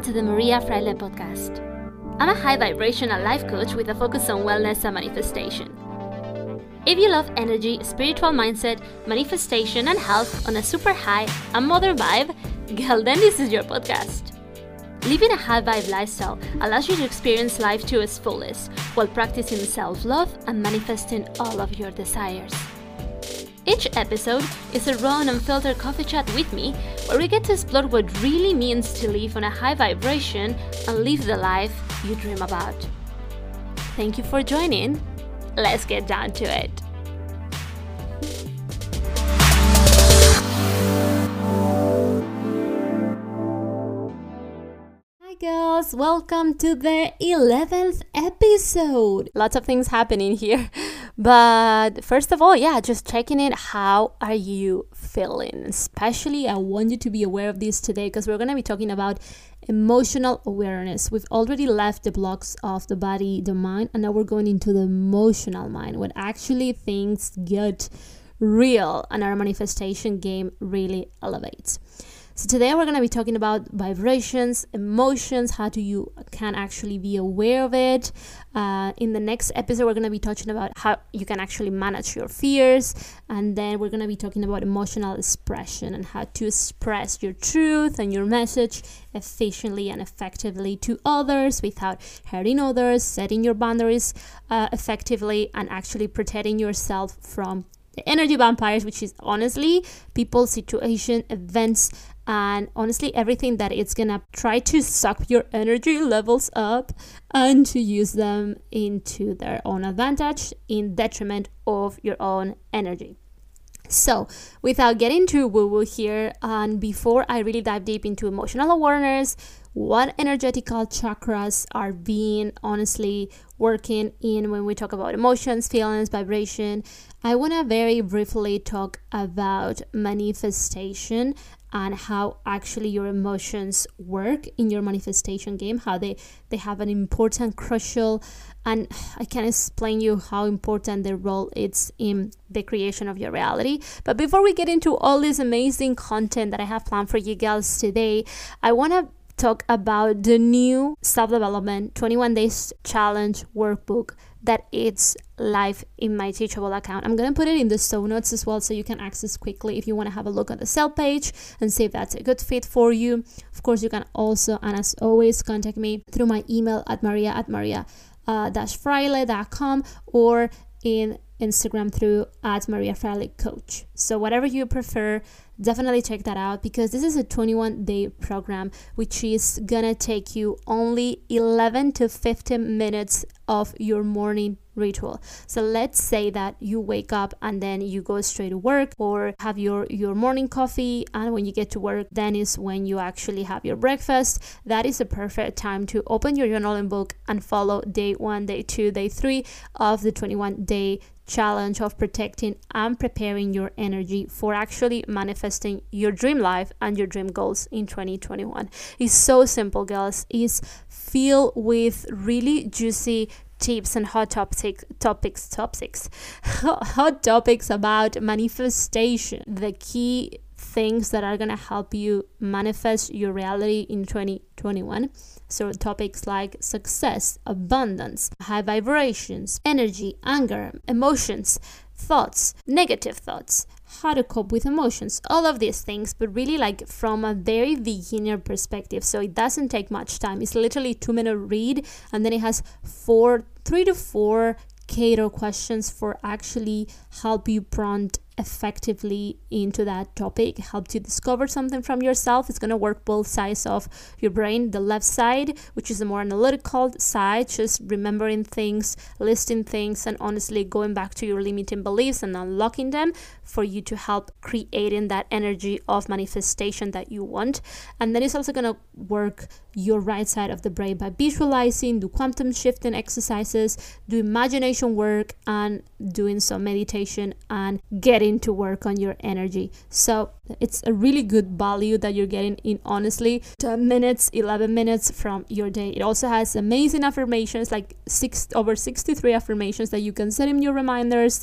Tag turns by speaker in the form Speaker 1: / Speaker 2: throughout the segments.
Speaker 1: to the Maria Fraile podcast. I'm a high vibrational life coach with a focus on wellness and manifestation. If you love energy, spiritual mindset, manifestation, and health on a super high and modern vibe, girl, then this is your podcast. Living a high vibe lifestyle allows you to experience life to its fullest while practicing self-love and manifesting all of your desires. Each episode is a raw and unfiltered coffee chat with me where we get to explore what really means to live on a high vibration and live the life you dream about. Thank you for joining. Let's get down to it. Hi girls, welcome to the 11th episode. Lots of things happening here. But first of all, just checking in. How are you feeling? Especially, I want you to be aware of this today because we're going to be talking about emotional awareness. We've already left the blocks of the body, the mind, and now we're going into the emotional mind, when actually things get real and our manifestation game really elevates. So today we're going to be talking about vibrations, emotions, how you can actually be aware of it. In the next episode, we're going to be talking about how you can actually manage your fears. And then we're going to be talking about emotional expression and how to express your truth and your message efficiently and effectively to others without hurting others, setting your boundaries effectively, and actually protecting yourself from the energy vampires, which is honestly people, situation, events, and honestly everything that it's gonna try to suck your energy levels up and to use them into their own advantage in detriment of your own energy. So without getting too woo-woo here, and before I really dive deep into emotional awareness, what energetical chakras are being honestly working in when we talk about emotions, feelings, vibration, I want to very briefly talk about manifestation and how actually your emotions work in your manifestation game, how they have an important, crucial, and I can't explain you how important their role is in the creation of your reality. But before we get into all this amazing content that I have planned for you girls today, I want to talk about the new self-development 21 days challenge workbook that it's live in my Teachable account. I'm going to put it in the show notes as well so you can access quickly if you want to have a look at the sale page and see if that's a good fit for you. Of course, you can also, and as always, contact me through my email at maria@fraile.com or in Instagram through @mariafrailecoach. So whatever you prefer, definitely check that out because this is a 21-day program which is gonna take you only 11 to 15 minutes of your morning ritual. So let's say that you wake up and then you go straight to work or have your morning coffee, and when you get to work, then is when you actually have your breakfast. That is the perfect time to open your journaling book and follow day 1, day 2, day 3 of the 21-day challenge of protecting and preparing your energy for actually manifesting your dream life and your dream goals in 2021. It's so simple, girls. It's filled with really juicy tips and hot topics about manifestation, the key things that are going to help you manifest your reality in 2021. So topics like success, abundance, high vibrations, energy, anger, emotions, thoughts, negative thoughts, how to cope with emotions, all of these things, but really like from a very beginner perspective. So it doesn't take much time. It's literally 2-minute read, and then it has 3 to 4 cater questions for actually help you prompt effectively into that topic, help you discover something from yourself. It's going to work both sides of your brain, the left side, which is the more analytical side, just remembering things, listing things, and honestly going back to your limiting beliefs and unlocking them for you to help creating that energy of manifestation that you want. And then it's also going to work your right side of the brain by visualizing, do quantum shifting exercises, do imagination work, and doing some meditation and getting to work on your energy. So it's a really good value that you're getting in, honestly, 10 minutes, 11 minutes from your day. It also has amazing affirmations, like over 63 affirmations that you can set in your reminders.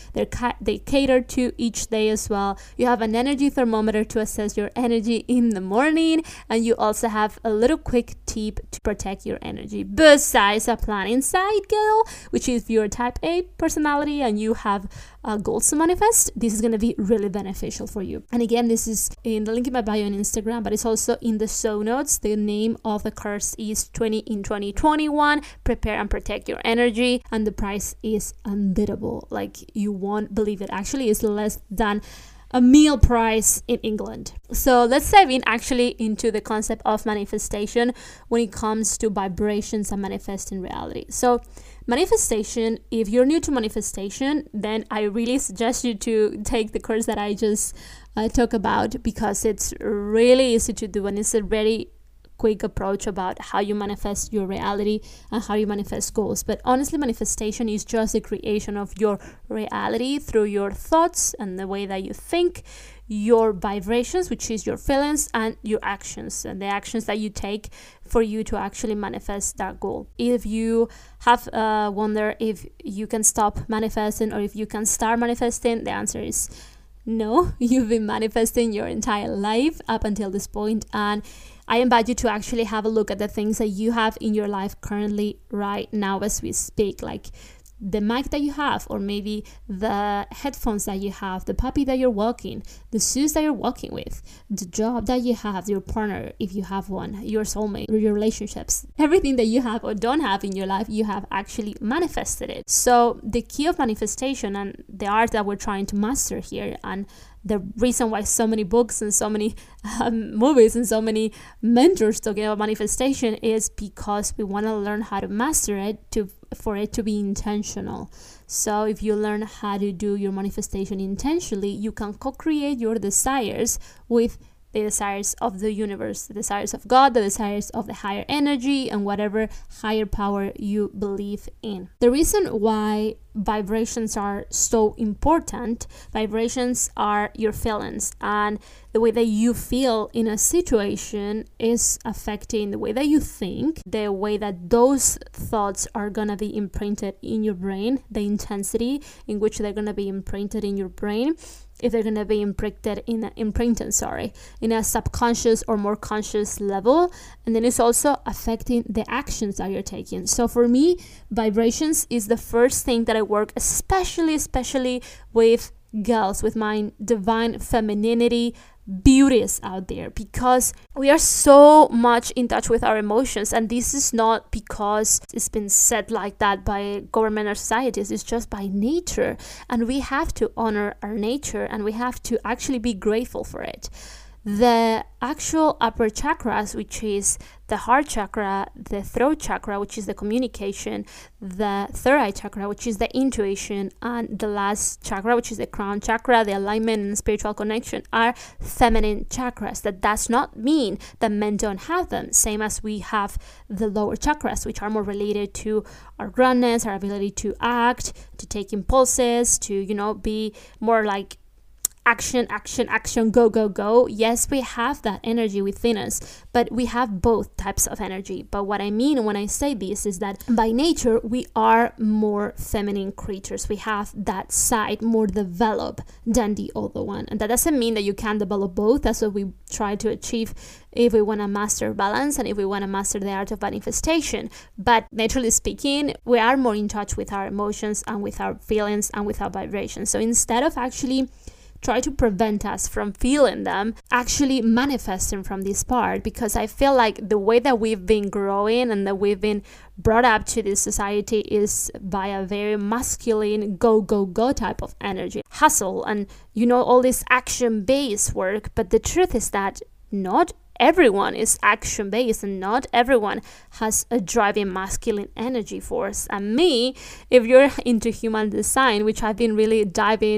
Speaker 1: They cater to each day as well. You have an energy thermometer to assess your energy in the morning, and you also have a little quick tip to protect your energy. Besides a planning side goal, which is your type A personality and you have goals to manifest, this is going to be really beneficial for you. And again, this is in the link in my bio on Instagram, but it's also in the show notes. The name of the course is 20 in 2021, Prepare and Protect Your Energy, and the price is unbeatable. Like, you won't believe it. Actually, it's less than a meal price in England. So let's dive in actually into the concept of manifestation when it comes to vibrations and manifesting reality. So manifestation, if you're new to manifestation, then I really suggest you to take the course that I just talked about, because it's really easy to do and it's a very quick approach about how you manifest your reality and how you manifest goals. But honestly, manifestation is just the creation of your reality through your thoughts and the way that you think, your vibrations, which is your feelings, and your actions, and the actions that you take for you to actually manifest that goal. If you have wonder if you can stop manifesting or if you can start manifesting, the answer is no. You've been manifesting your entire life up until this point, and I invite you to actually have a look at the things that you have in your life currently right now as we speak, like the mic that you have, or maybe the headphones that you have, the puppy that you're walking, the shoes that you're walking with, the job that you have, your partner, if you have one, your soulmate, your relationships, everything that you have or don't have in your life, you have actually manifested it. So the key of manifestation and the art that we're trying to master here, and the reason why so many books and so many movies and so many mentors talking about manifestation, is because we want to learn how to master it for it to be intentional. So if you learn how to do your manifestation intentionally, you can co-create your desires with the desires of the universe, the desires of God, the desires of the higher energy, and whatever higher power you believe in. The reason why vibrations are so important, vibrations are your feelings, and the way that you feel in a situation is affecting the way that you think, the way that those thoughts are gonna be imprinted in your brain, the intensity in which they're gonna be imprinted in your brain, if they're going to be imprinted in a subconscious or more conscious level. And then it's also affecting the actions that you're taking. So for me, vibrations is the first thing that I work, especially with girls, with my divine femininity beauties out there, because we are so much in touch with our emotions. And this is not because it's been said like that by government or societies, it's just by nature, and we have to honor our nature and we have to actually be grateful for it. The actual upper chakras, which is the heart chakra, the throat chakra, which is the communication, the third eye chakra, which is the intuition, and the last chakra, which is the crown chakra, the alignment and spiritual connection, are feminine chakras. That does not mean that men don't have them, same as we have the lower chakras, which are more related to our groundness, our ability to act, to take impulses, to, be more like action, go. Yes, we have that energy within us, but we have both types of energy. But what I mean when I say this is that by nature, we are more feminine creatures. We have that side more developed than the other one. And that doesn't mean that you can't develop both. That's what we try to achieve if we want to master balance and if we want to master the art of manifestation. But naturally speaking, we are more in touch with our emotions and with our feelings and with our vibrations. So instead of actually try to prevent us from feeling them, actually manifesting from this part, because I feel like the way that we've been growing and that we've been brought up to this society is by a very masculine go type of energy, hustle, and all this action-based work. But the truth is that not everyone is action-based and not everyone has a driving masculine energy force. And me, if you're into human design, which I've been really diving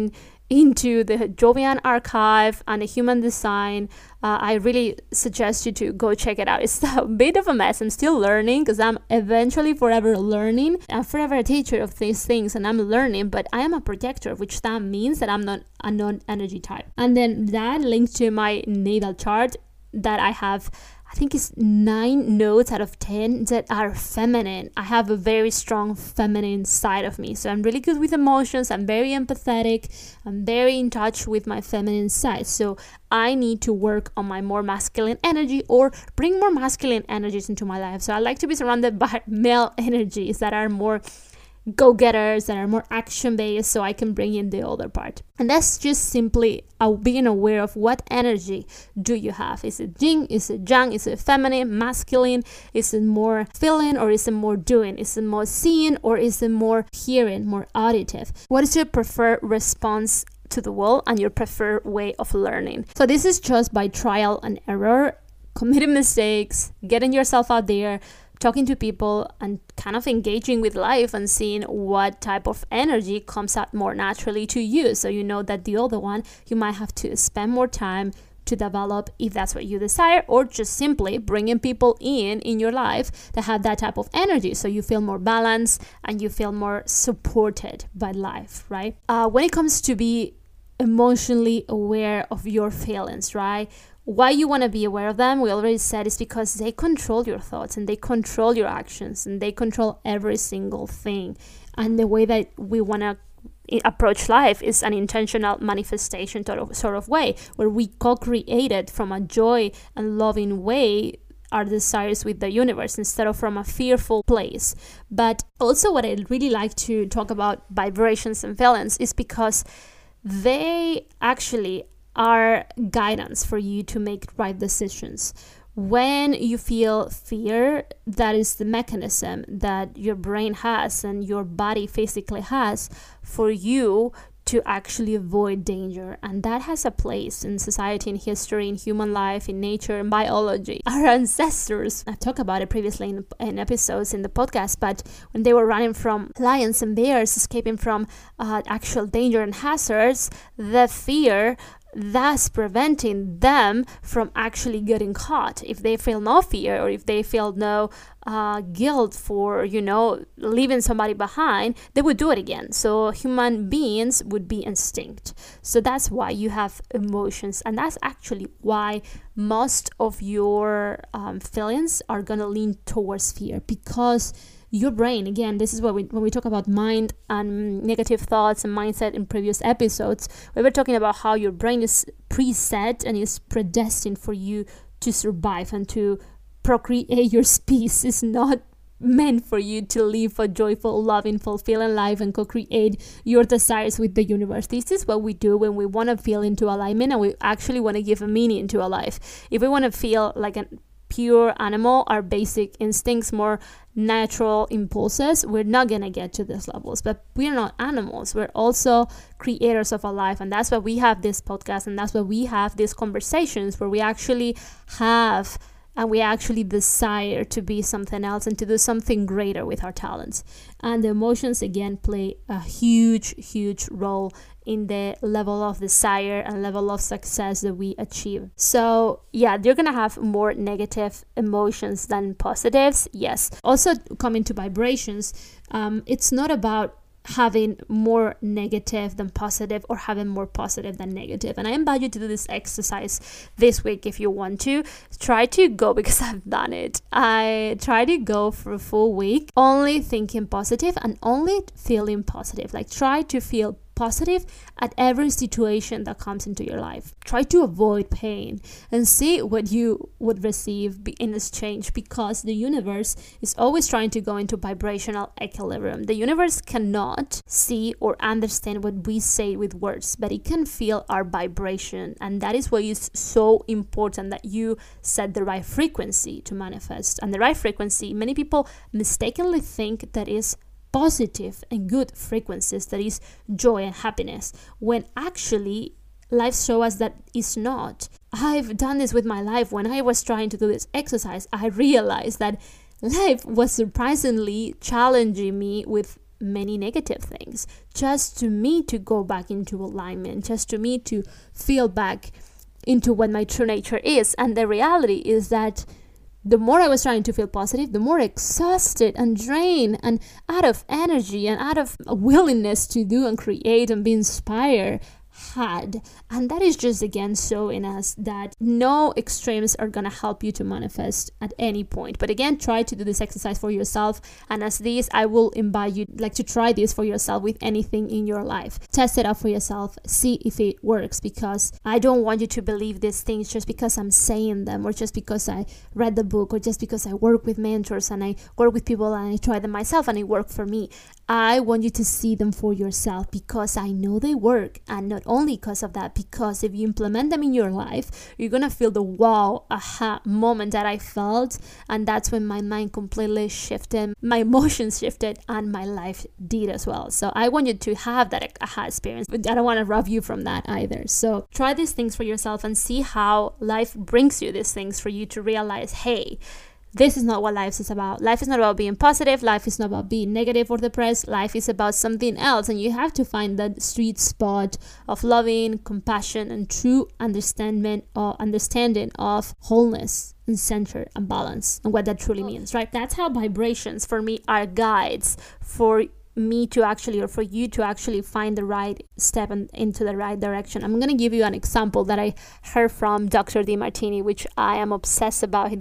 Speaker 1: into the Jovian archive and the human design, I really suggest you to go check it out. It's a bit of a mess. I'm still learning because I'm eventually forever learning. I'm forever a teacher of these things and I'm learning, but I am a projector, which that means that I'm not a non-energy type. And then that links to my natal chart that I have, I think it's 9 nodes out of 10 that are feminine. I have a very strong feminine side of me. So I'm really good with emotions. I'm very empathetic. I'm very in touch with my feminine side. So I need to work on my more masculine energy or bring more masculine energies into my life. So I like to be surrounded by male energies that are more go-getters, that are more action-based, so I can bring in the other part. And that's just simply being aware of what energy do you have. Is it yin? Is it yang? Is it feminine, masculine? Is it more feeling or is it more doing? Is it more seeing or is it more hearing, more auditive? What is your preferred response to the world and your preferred way of learning? So this is just by trial and error, committing mistakes, getting yourself out there, talking to people and kind of engaging with life and seeing what type of energy comes out more naturally to you. So you know that the other one, you might have to spend more time to develop if that's what you desire, or just simply bringing people in your life that have that type of energy so you feel more balanced and you feel more supported by life, right? When it comes to be emotionally aware of your feelings, right? Why you want to be aware of them, we already said, is because they control your thoughts and they control your actions and they control every single thing. And the way that we want to approach life is an intentional manifestation sort of way, where we co-create it from a joy and loving way, our desires with the universe, instead of from a fearful place. But also what I really like to talk about vibrations and feelings is because they actually are guidance for you to make right decisions. When you feel fear, that is the mechanism that your brain has and your body physically has for you to actually avoid danger. And that has a place in society, in history, in human life, in nature, in biology. Our ancestors, I've talked about it previously in episodes in the podcast, but when they were running from lions and bears, escaping from actual danger and hazards, the fear thus preventing them from actually getting caught. If they feel no fear or if they feel no guilt for, leaving somebody behind, they would do it again. So human beings would be instinct. So that's why you have emotions, and that's actually why most of your feelings are gonna lean towards fear, because your brain, again, this is what when we talk about mind and negative thoughts and mindset in previous episodes, we were talking about how your brain is preset and is predestined for you to survive and to procreate your species. It's not meant for you to live a joyful, loving, fulfilling life and co-create your desires with the universe. This is what we do when we want to feel into alignment and we actually want to give a meaning to our life. If we want to feel like a pure animal, our basic instincts, more natural impulses, we're not gonna get to these levels. But we're not animals, we're also creators of our life, and that's why we have this podcast, and that's why we have these conversations where we actually have and we actually desire to be something else and to do something greater with our talents. And the emotions, again, play a huge role in the level of desire and level of success that we achieve. So yeah, you're gonna have more negative emotions than positives, yes. Also, coming to vibrations, it's not about having more negative than positive or having more positive than negative. And I invite you to do this exercise this week if you want to. Try to go, because I've done it. I try to go for a full week only thinking positive and only feeling positive. Like, try to feel positive at every situation that comes into your life. Try to avoid pain and see what you would receive in exchange, because the universe is always trying to go into vibrational equilibrium. The universe cannot see or understand what we say with words, but it can feel our vibration, and that is why it's so important that you set the right frequency to manifest. And the right frequency, many people mistakenly think that is positive and good frequencies, that is joy and happiness, when actually life shows us that it's not. I've done this with my life. When I was trying to do this exercise, I realized that life was surprisingly challenging me with many negative things, just to me to go back into alignment, just to me to feel back into what my true nature is. And the reality is that the more I was trying to feel positive, the more exhausted and drained and out of energy and out of willingness to do and create and be inspired had. And that is just again showing us that no extremes are gonna help you to manifest at any point. But again, try to do this exercise for yourself, and as this, I will invite you to try this for yourself with anything in your life. Test it out for yourself, see if it works, because I don't want you to believe these things just because I'm saying them, or just because I read the book, or just because I work with mentors and I work with people and I try them myself and it worked for me. I want you to see them for yourself, because I know they work. And not only because of that, because if you implement them in your life, you're gonna feel the wow, aha moment that I felt. And that's when my mind completely shifted, my emotions shifted, and my life did as well. So I want you to have that aha experience, but I don't want to rob you from that either. So try these things for yourself and see how life brings you these things for you to realize, hey, this is not what life is about. Life is not about being positive. Life is not about being negative or depressed. Life is about something else. And you have to find that sweet spot of loving, compassion, and true understanding of wholeness and center and balance, and what that truly means, right? That's how vibrations for me are guides for me to actually, or for you to actually find the right step into the right direction. I'm going to give you an example that I heard from Dr. Demartini, which I am obsessed about.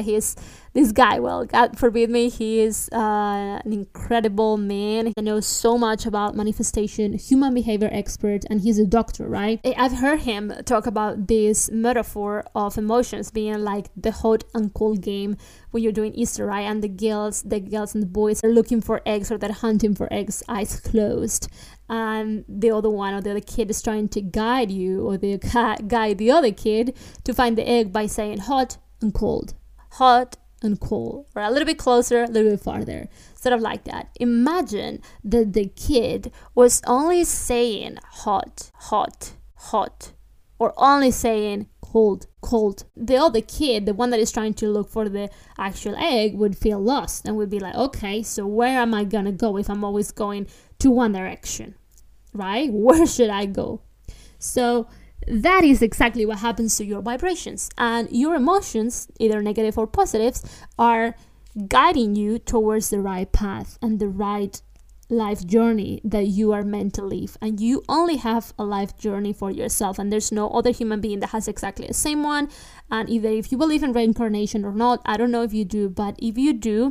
Speaker 1: Well, God forbid me, he is an incredible man. He knows so much about manifestation, human behavior expert, and he's a doctor, right? I've heard him talk about this metaphor of emotions being like the hot and cold game when you're doing Easter, right? And the girls and the boys are looking for eggs, or they're hunting for eggs, eyes closed. And the other kid is trying to guide you, or guide the other kid to find the egg by saying hot and cold. Hot and cold, or a little bit closer, a little bit farther, sort of like that. Imagine that the kid was only saying hot, hot, hot, or only saying cold, cold. The other kid, the one that is trying to look for the actual egg, would feel lost and would be like, okay, so where am I gonna go if I'm always going to one direction, right? Where should I go? So that is exactly what happens to your vibrations, and your emotions, either negative or positives, are guiding you towards the right path and the right life journey that you are meant to live. And you only have a life journey for yourself, and there's no other human being that has exactly the same one. And either if you believe in reincarnation or not, I don't know if you do, but if you do,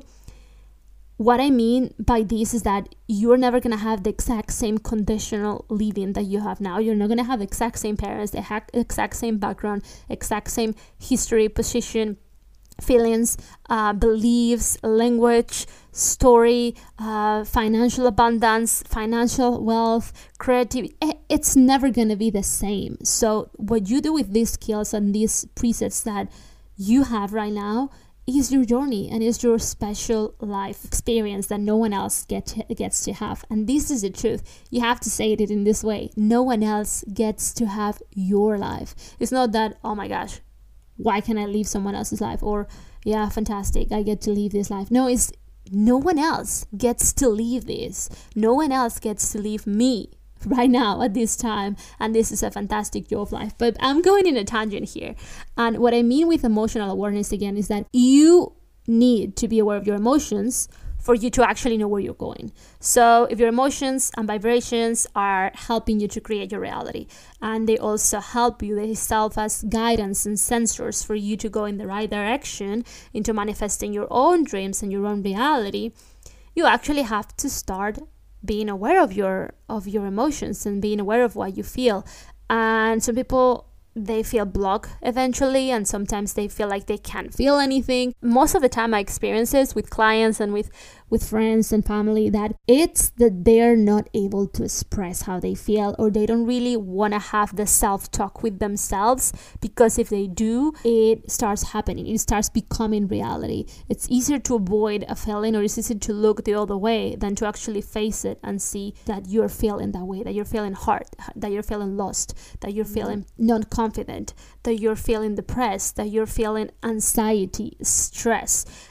Speaker 1: what I mean by this is that you're never going to have the exact same conditional living that you have now. You're not going to have the exact same parents, the exact same background, exact same history, position, feelings, beliefs, language, story, financial abundance, financial wealth, creativity. It's never going to be the same. So what you do with these skills and these presets that you have right now is your journey, and is your special life experience that no one else gets to have. And this is the truth. You have to say it in this way. No one else gets to have your life. It's not that, oh my gosh, why can I live someone else's life? Or, yeah, fantastic, I get to live this life. No, it's no one else gets to live this. No one else gets to live me right now at this time, and this is a fantastic joy of life. But I'm going in a tangent here, and what I mean with emotional awareness again is that you need to be aware of your emotions for you to actually know where you're going. So if your emotions and vibrations are helping you to create your reality, and they also help you, they serve as guidance and sensors for you to go in the right direction into manifesting your own dreams and your own reality, you actually have to start being aware of your emotions and being aware of what you feel. And some people, they feel blocked eventually, and sometimes they feel like they can't feel anything. Most of the time I experience this with clients and with friends and family, that it's that they're not able to express how they feel, or they don't really want to have the self-talk with themselves, because if they do, it starts happening. It starts becoming reality. It's easier to avoid a feeling, or it's easier to look the other way than to actually face it and see that you're feeling that way, that you're feeling hard, that you're feeling lost, that you're feeling not confident, that you're feeling depressed, that you're feeling anxiety, stress.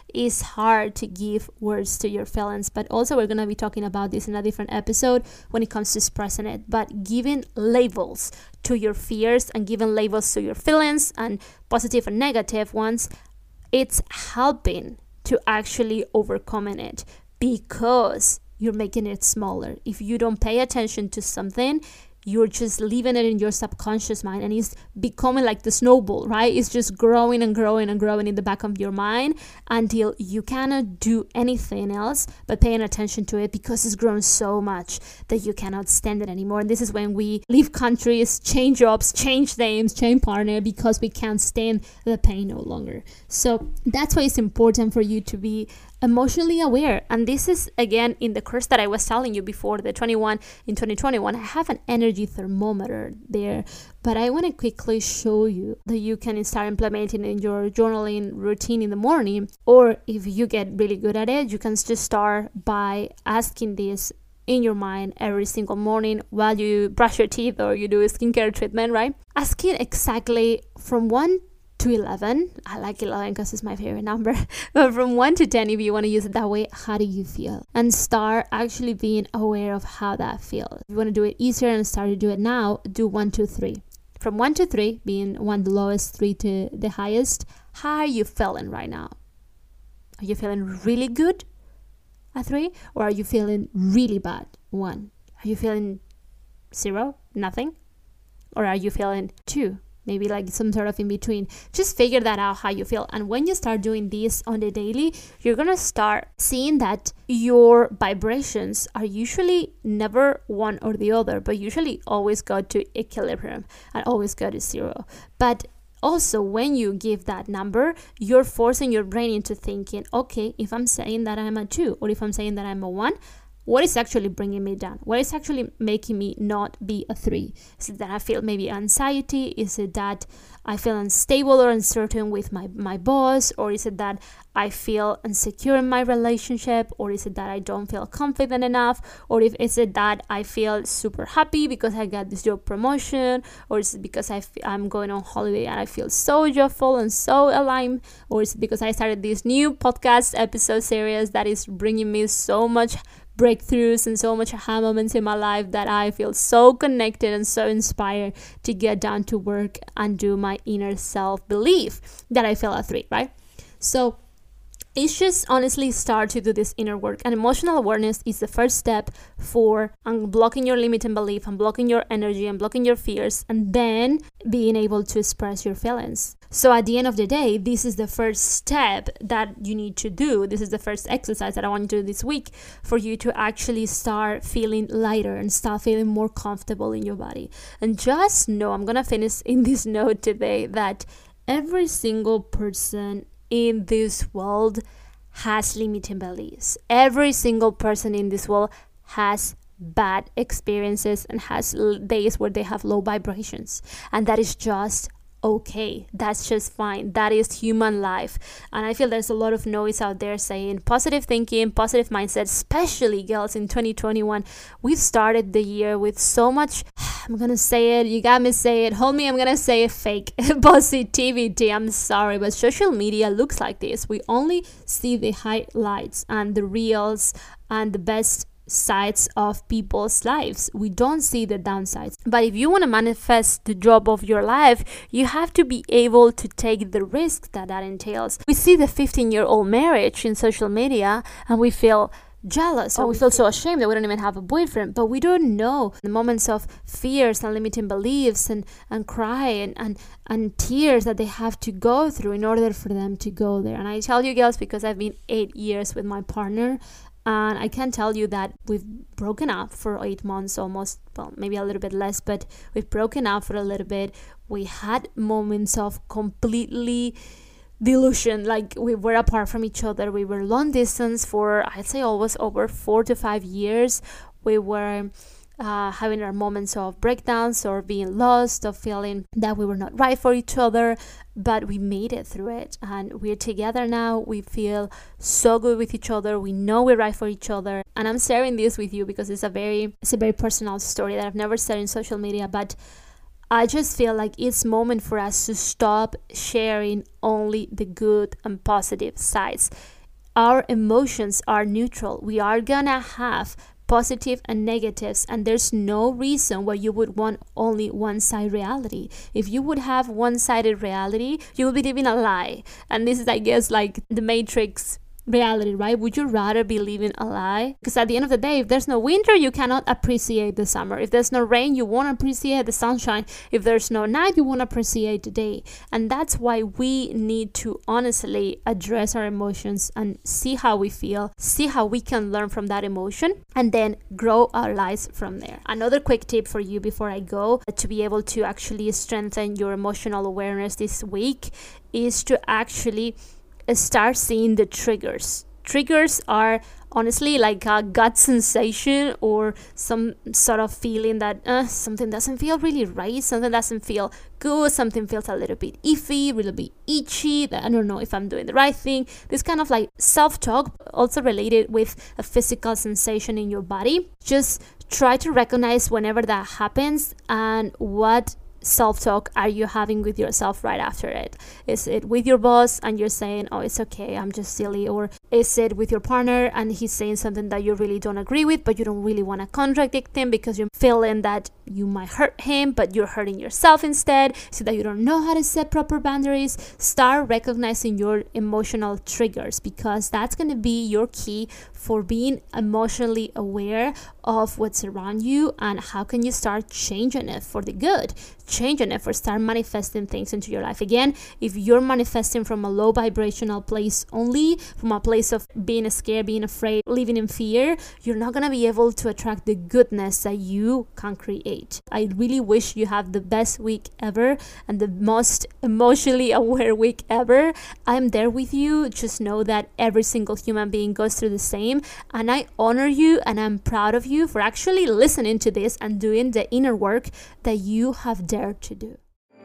Speaker 1: it's hard to give words to your feelings. But also we're going to be talking about this in a different episode when it comes to expressing it. But giving labels to your fears and giving labels to your feelings, and positive and negative ones, it's helping to actually overcoming it, because you're making it smaller. If you don't pay attention to something, you're just leaving it in your subconscious mind, and it's becoming like the snowball, right? It's just growing and growing and growing in the back of your mind until you cannot do anything else but paying attention to it, because it's grown so much that you cannot stand it anymore. And this is when we leave countries, change jobs, change names, change partner, because we can't stand the pain no longer. So that's why it's important for you to be emotionally aware. And this is again in the course that I was telling you before, the 21 in 2021. I have an energy thermometer there, but I want to quickly show you that you can start implementing in your journaling routine in the morning. Or if you get really good at it, you can just start by asking this in your mind every single morning while you brush your teeth or you do a skincare treatment, right? Asking exactly from 1 to 11. I like 11 because it's my favorite number. But from 1 to 10, if you want to use it that way, how do you feel? And start actually being aware of how that feels. If you want to do it easier and start to do it now, do 1 to 3. From 1 to 3, being 1 the lowest, 3 to the highest, how are you feeling right now? Are you feeling really good at 3? Or are you feeling really bad? 1. Are you feeling 0? Nothing? Or are you feeling 2? Maybe like some sort of in between. Just figure that out, how you feel. And when you start doing this on the daily, you're going to start seeing that your vibrations are usually never one or the other, but usually always go to equilibrium and always go to 0. But also, when you give that number, you're forcing your brain into thinking, okay, if I'm saying that I'm a 2 or if I'm saying that I'm a 1, what is actually bringing me down? What is actually making me not be a 3? Is it that I feel maybe anxiety? Is it that I feel unstable or uncertain with my boss? Or is it that I feel insecure in my relationship? Or is it that I don't feel confident enough? Or is it that I feel super happy because I got this job promotion? Or is it because I'm going on holiday and I feel so joyful and so aligned? Or is it because I started this new podcast episode series that is bringing me so much breakthroughs and so much aha moments in my life that I feel so connected and so inspired to get down to work and do my inner self belief that I feel a 3, right? So it's just honestly start to do this inner work, and emotional awareness is the first step for unblocking your limiting belief, unblocking your energy, unblocking your fears, and then being able to express your feelings. So at the end of the day, this is the first step that you need to do. This is the first exercise that I want you to do this week for you to actually start feeling lighter and start feeling more comfortable in your body. And just know, I'm going to finish in this note today, that every single person in this world has limiting beliefs. Every single person in this world has bad experiences and has days where they have low vibrations, and that is just okay. That's just fine. That is human life. And I feel there's a lot of noise out there saying positive thinking, positive mindset, especially girls in 2021. We've started the year with so much, I'm gonna say it, you got me say it, hold me, I'm gonna say it, fake positivity. I'm sorry, but social media looks like this. We only see the highlights and the reels and the best sides of people's lives. We don't see the downsides. But if you want to manifest the job of your life, you have to be able to take the risk that entails. We see the 15-year-old marriage in social media and we feel jealous, or we feel so ashamed that we don't even have a boyfriend. But we don't know the moments of fears and limiting beliefs and cry and tears that they have to go through in order for them to go there. And I tell you girls, because I've been 8 years with my partner, and I can tell you that we've broken up for 8 months almost, well, maybe a little bit less, but we've broken up for a little bit. We had moments of completely delusion, like we were apart from each other. We were long distance for, I'd say, almost over 4 to 5 years. We were having our moments of breakdowns or being lost, of feeling that we were not right for each other, but we made it through it and we're together now. We feel so good with each other. We know we're right for each other, and I'm sharing this with you because it's a very personal story that I've never said in social media. But I just feel like it's moment for us to stop sharing only the good and positive sides. our emotions are neutral. We are gonna have positive and negatives, and there's no reason why you would want only one-side reality. If you would have one-sided reality, you would be living a lie. And this is, I guess, like the Matrix reality, right? Would you rather be living a lie? Because at the end of the day, if there's no winter, you cannot appreciate the summer. If there's no rain, you won't appreciate the sunshine. If there's no night, you won't appreciate the day. And that's why we need to honestly address our emotions and see how we feel, see how we can learn from that emotion, and then grow our lives from there. Another quick tip for you before I go, to be able to actually strengthen your emotional awareness this week, is to actually start seeing the triggers. Triggers are honestly like a gut sensation or some sort of feeling that something doesn't feel really right, something doesn't feel good, something feels a little bit iffy, a little bit itchy, that I don't know if I'm doing the right thing. This kind of like self-talk, also related with a physical sensation in your body. Just try to recognize whenever that happens and what self-talk are you having with yourself right after it. Is it with your boss and you're saying, oh, it's okay, I'm just silly? Or is it with your partner and he's saying something that you really don't agree with, but you don't really want to contradict him because you're feeling that you might hurt him, but you're hurting yourself instead, so that you don't know how to set proper boundaries? Start recognizing your emotional triggers, because that's going to be your key for being emotionally aware of what's around you, and how can you start changing it for the good, changing it for start manifesting things into your life. Again, if you're manifesting from a low vibrational place only, from a place of being scared, being afraid, living in fear, you're not going to be able to attract the goodness that you can create. I really wish you have the best week ever and the most emotionally aware week ever. I'm there with you. Just know that every single human being goes through the same, and I honor you and I'm proud of you for actually listening to this and doing the inner work that you have dared to do.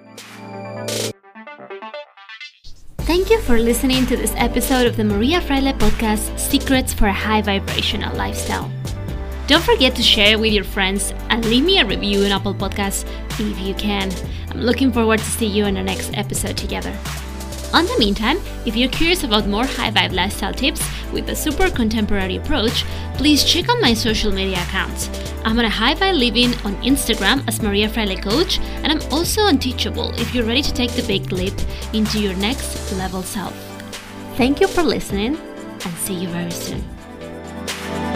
Speaker 1: Thank you for listening to this episode of the Maria Fraile podcast, Secrets for a High Vibrational Lifestyle. Don't forget to share it with your friends and leave me a review in Apple Podcasts if you can. I'm looking forward to see you in the next episode together. On the meantime, if you're curious about more high vibe lifestyle tips with a super contemporary approach, please check out my social media accounts. I'm on a High Vibe Living on Instagram as Maria Fraile Coach, and I'm also on Teachable if you're ready to take the big leap into your next level self. Thank you for listening, and see you very soon.